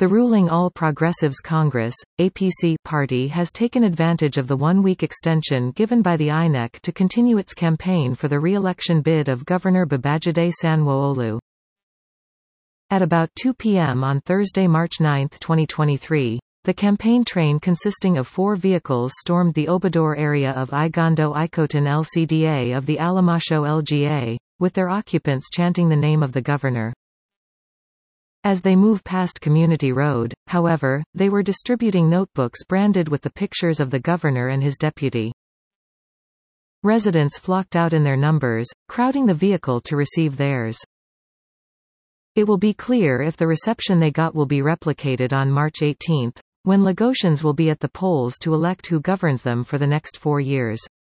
The ruling All Progressives Congress (APC) party has taken advantage of the one-week extension given by the INEC to continue its campaign for the re-election bid of Governor Babajide Sanwo-Olu. At about 2 p.m. on Thursday, March 9, 2023, the campaign train consisting of 4 vehicles stormed the Obador area of Igondo Ikoton LCDA of the Alamasho LGA, with their occupants chanting the name of the governor. As they move past Community Road, however, they were distributing notebooks branded with the pictures of the governor and his deputy. Residents flocked out in their numbers, crowding the vehicle to receive theirs. It will be clear if the reception they got will be replicated on March 18, when Lagosians will be at the polls to elect who governs them for the next 4 years.